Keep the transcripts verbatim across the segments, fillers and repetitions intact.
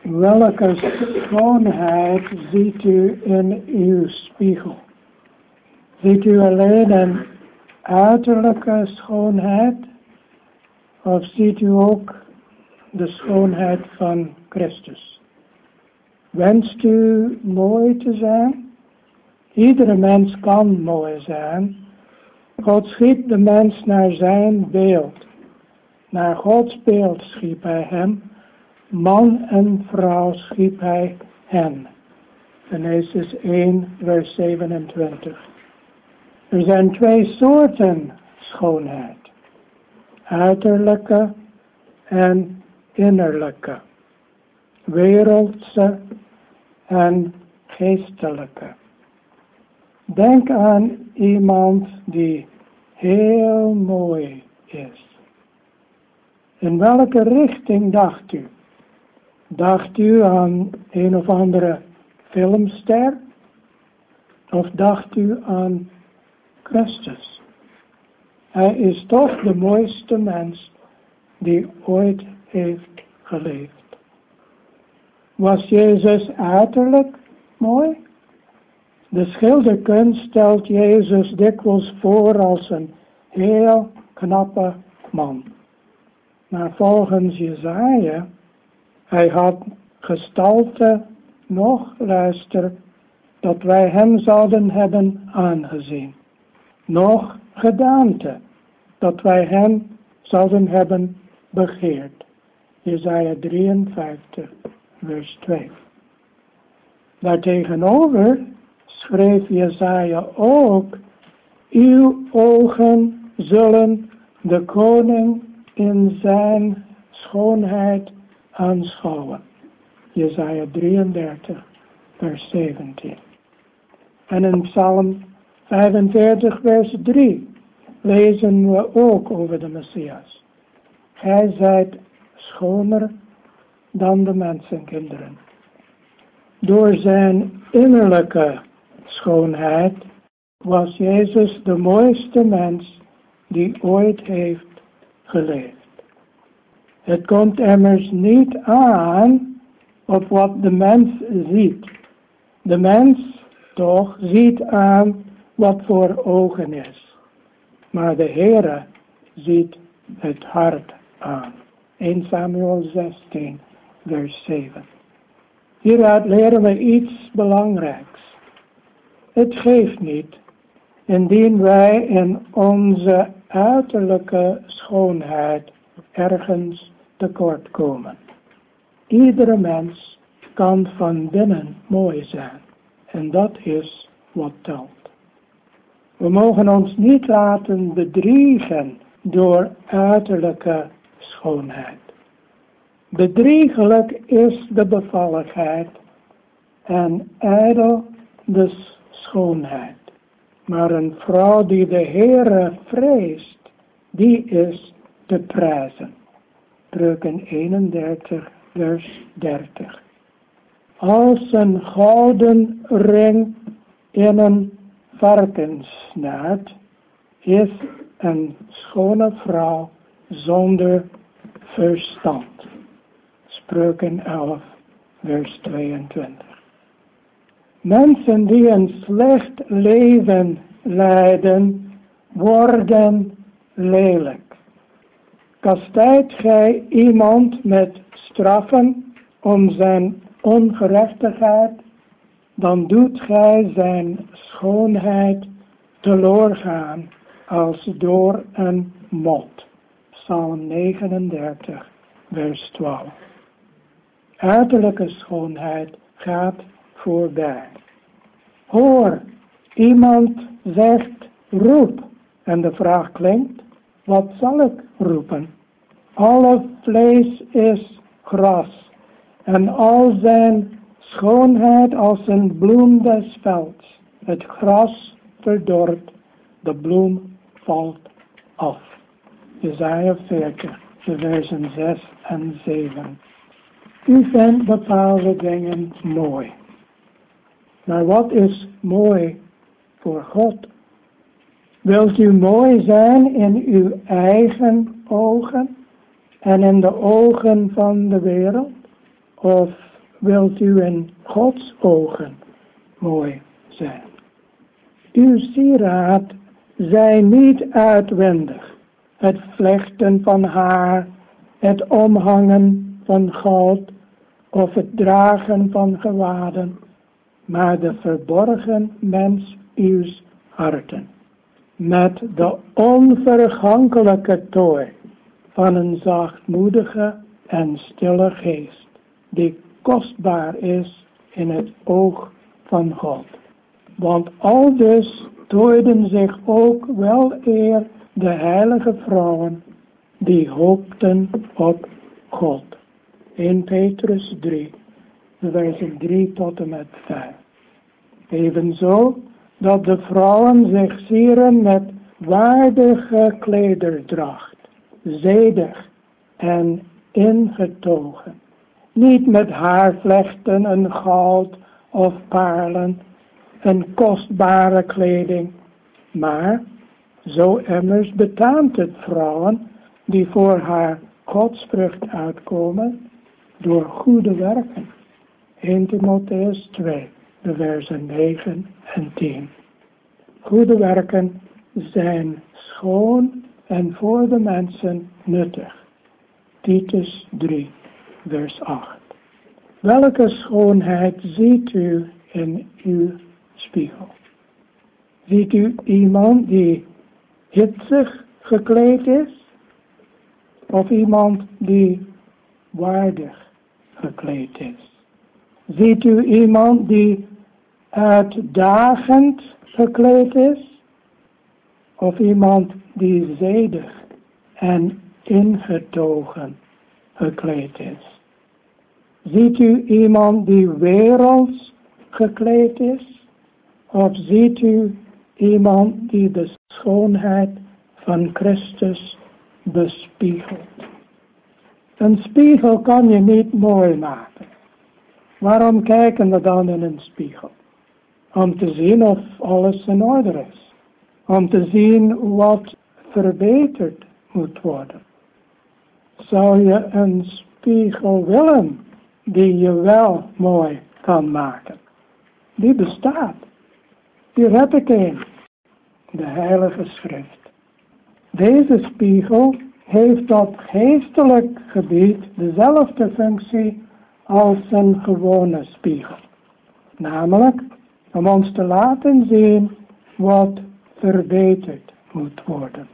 Welke schoonheid ziet u in uw spiegel? Ziet u alleen een uiterlijke schoonheid? Of ziet u ook de schoonheid van Christus? Wenst u mooi te zijn? Iedere mens kan mooi zijn. God schiep de mens naar zijn beeld. Naar Gods beeld schiep hij hem. Man en vrouw schiep hij hen. Genesis één, vers zevenentwintig. Er zijn twee soorten schoonheid. Uiterlijke en innerlijke. Wereldse en geestelijke. Denk aan iemand die heel mooi is. In welke richting dacht u? Dacht u aan een of andere filmster? Of dacht u aan Christus? Hij is toch de mooiste mens die ooit heeft geleefd. Was Jezus uiterlijk mooi? De schilderkunst stelt Jezus dikwijls voor als een heel knappe man. Maar volgens Jesaja, hij had gestalte, nog luister, dat wij hem zouden hebben aangezien. Nog gedaante, dat wij hem zouden hebben begeerd. Jesaja drieënvijftig, vers twee. Daartegenover schreef Jesaja ook, uw ogen zullen de koning in zijn schoonheid aanschouwen. Jesaja drieëndertig, vers zeventien. En in Psalm vijfenveertig, vers drie lezen we ook over de Messias. Gij zijt schoner dan de mensenkinderen. Door zijn innerlijke schoonheid was Jezus de mooiste mens die ooit heeft geleefd. Het komt immers niet aan op wat de mens ziet. De mens toch ziet aan wat voor ogen is. Maar de Heere ziet het hart aan. Eerste Samuel zestien, vers zeven. Hieruit leren we iets belangrijks. Het geeft niet, indien wij in onze uiterlijke schoonheid ergens tekort komen. Iedere mens kan van binnen mooi zijn. En dat is wat telt. We mogen ons niet laten bedriegen door uiterlijke schoonheid. Bedriegelijk is de bevalligheid en ijdel de schoonheid. Maar een vrouw die de Heere vreest, die is te prijzen. Spreuken eenendertig, vers dertig. Als een gouden ring in een varkenssnuit is een schone vrouw zonder verstand. Spreuken elf, vers tweeëntwintig. Mensen die een slecht leven leiden, worden lelijk. Kastijdt gij iemand met straffen om zijn ongerechtigheid, dan doet gij zijn schoonheid teloorgaan als door een mot. Psalm negenendertig, vers twaalf. Uiterlijke schoonheid gaat voorbij. Hoor, iemand zegt roep. En de vraag klinkt, wat zal ik roepen? Alle vlees is gras en al zijn schoonheid als een bloem des velds. Het gras verdort, de bloem valt af. Jesaja veertig, de versen zes en zeven. U vindt bepaalde dingen mooi. Maar wat is mooi voor God? Wilt u mooi zijn in uw eigen ogen en in de ogen van de wereld? Of wilt u in Gods ogen mooi zijn. Uw sieraad zij niet uitwendig, het vlechten van haar, het omhangen van goud of het dragen van gewaden, maar de verborgen mens uws harten, met de onvergankelijke tooi van een zachtmoedige en stille geest, die kostbaar is in het oog van God. Want aldus tooiden zich ook wel eer de heilige vrouwen, die hoopten op God. Eerste Petrus drie, versen drie tot en met vijf. Evenzo dat de vrouwen zich sieren met waardige klederdracht, zedig en ingetogen. Niet met haarvlechten en goud of paarlen en kostbare kleding, maar zo immers betaamt het vrouwen die voor haar godsvrucht uitkomen door goede werken. Eerste Timotheus twee, de versen negen en tien. Goede werken zijn schoon en voor de mensen nuttig. Titus drie, vers acht. Welke schoonheid ziet u in uw spiegel? Ziet u iemand die hitsig gekleed is? Of iemand die waardig gekleed is? Ziet u iemand die uitdagend gekleed is? Of iemand die zedig en ingetogen gekleed is? Ziet u iemand die werelds gekleed is? Of ziet u iemand die de schoonheid van Christus bespiegelt? Een spiegel kan je niet mooi maken. Waarom kijken we dan in een spiegel? Om te zien of alles in orde is. Om te zien wat verbeterd moet worden. Zou je een spiegel willen die je wel mooi kan maken? Die bestaat. Hier heb ik een. De Heilige Schrift. Deze spiegel heeft op geestelijk gebied dezelfde functie als een gewone spiegel. Namelijk om ons te laten zien wat verbeterd moet worden.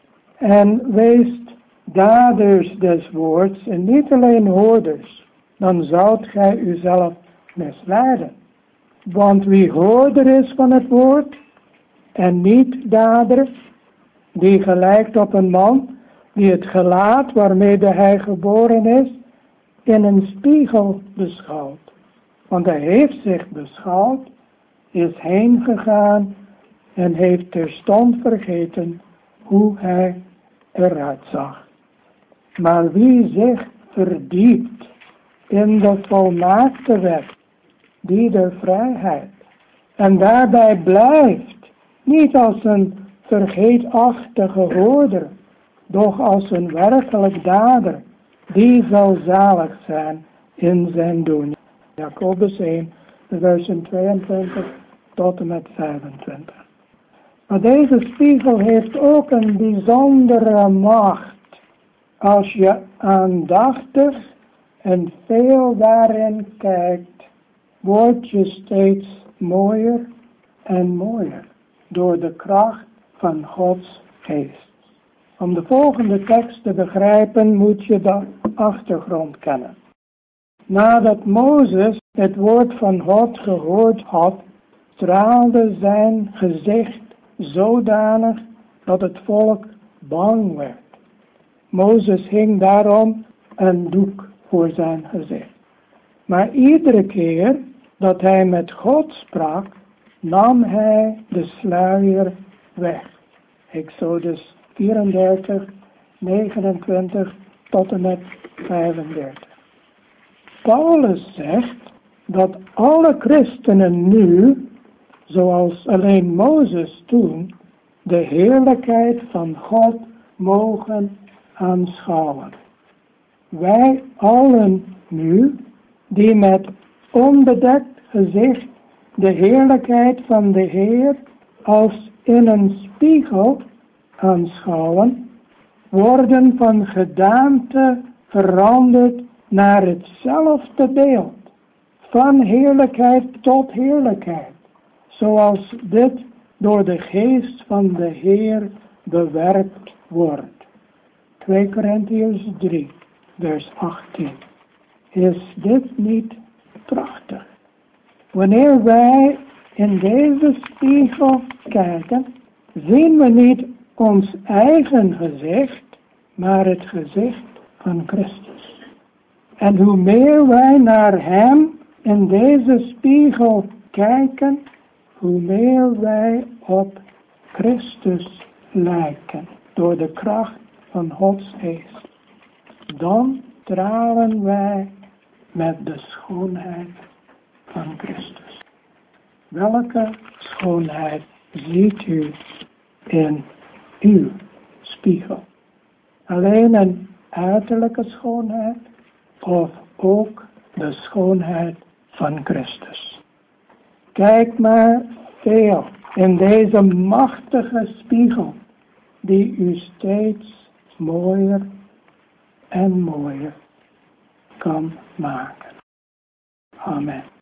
En wees daders des woords en niet alleen hoorders, dan zoudt gij uzelf misleiden. Want wie hoorder is van het woord en niet dader, die gelijkt op een man die het gelaat waarmede hij geboren is in een spiegel beschouwt. Want hij heeft zich beschouwd, is heen gegaan en heeft terstond vergeten hoe hij eruit zag. Maar wie zich verdiept in de volmaakte wet, die der vrijheid, en daarbij blijft, niet als een vergeetachtige hoorder, doch als een werkelijk dader, die zal zalig zijn in zijn doen. Jacobus één, versen tweeëntwintig tot en met vijfentwintig. Maar deze spiegel heeft ook een bijzondere macht. Als je aandachtig en veel daarin kijkt, word je steeds mooier en mooier door de kracht van Gods geest. Om de volgende tekst te begrijpen moet je de achtergrond kennen. Nadat Mozes het woord van God gehoord had, straalde zijn gezicht zodanig dat het volk bang werd. Mozes hing daarom een doek voor zijn gezicht. Maar iedere keer dat hij met God sprak, nam hij de sluier weg. Exodus vierendertig, negenentwintig tot en met vijfendertig. Paulus zegt dat alle christenen nu, zoals alleen Mozes toen, de heerlijkheid van God mogen aanschouwen. Wij allen nu, die met onbedekt gezicht de heerlijkheid van de Heer als in een spiegel aanschouwen, worden van gedaante veranderd naar hetzelfde beeld, van heerlijkheid tot heerlijkheid, zoals dit door de geest van de Heer bewerkt wordt. twee Korintiërs drie, vers achttien. Is dit niet prachtig? Wanneer wij in deze spiegel kijken, zien we niet ons eigen gezicht, maar het gezicht van Christus. En hoe meer wij naar Hem in deze spiegel kijken, hoe meer wij op Christus lijken, door de kracht van Gods geest. Dan stralen wij met de schoonheid van Christus. Welke schoonheid ziet u in uw spiegel? Alleen een uiterlijke schoonheid of ook de schoonheid van Christus? Kijk maar veel in deze machtige spiegel die u steeds mooier en mooier kan maken. Amen.